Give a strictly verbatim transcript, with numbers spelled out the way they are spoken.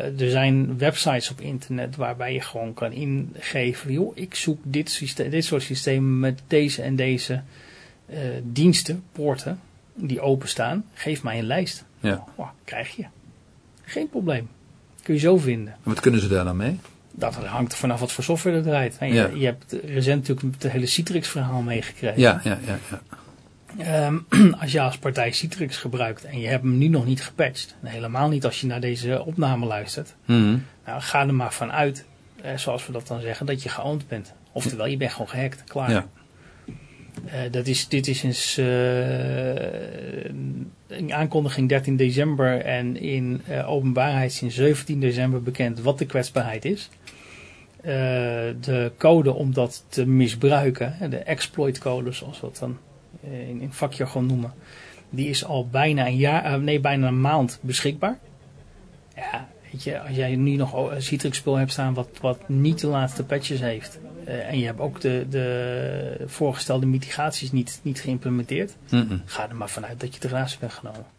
er zijn websites op internet waarbij je gewoon kan ingeven, joh, ik zoek dit, systeem, dit soort systemen met deze en deze uh, diensten, poorten, die openstaan. Geef mij een lijst. Ja. Oh, krijg je. Geen probleem. Kun je zo vinden. En wat kunnen ze daar dan mee? Dat hangt er vanaf wat voor software er draait. Je, ja. je hebt recent natuurlijk het hele Citrix verhaal meegekregen. Ja, ja, ja. ja. Um, als je als partij Citrix gebruikt en je hebt hem nu nog niet gepatcht, helemaal niet als je naar deze opname luistert, mm-hmm. nou, ga er maar vanuit, eh, zoals we dat dan zeggen, dat je geowned bent. Oftewel, je bent gewoon gehackt, klaar. Ja. Uh, dat is, dit is sinds uh, een aankondiging dertien december en in uh, openbaarheid sinds zeventien december bekend wat de kwetsbaarheid is. Uh, de code om dat te misbruiken, de exploit-code zoals we dat dan in, in vakjargon noemen, die is al bijna een jaar, uh, nee bijna een maand beschikbaar. Ja, weet je, als jij nu nog een Citrix-spul hebt staan wat, wat niet de laatste patches heeft, uh, en je hebt ook de, de voorgestelde mitigaties niet, niet geïmplementeerd, Mm-mm. ga er maar vanuit dat je te grazen bent genomen.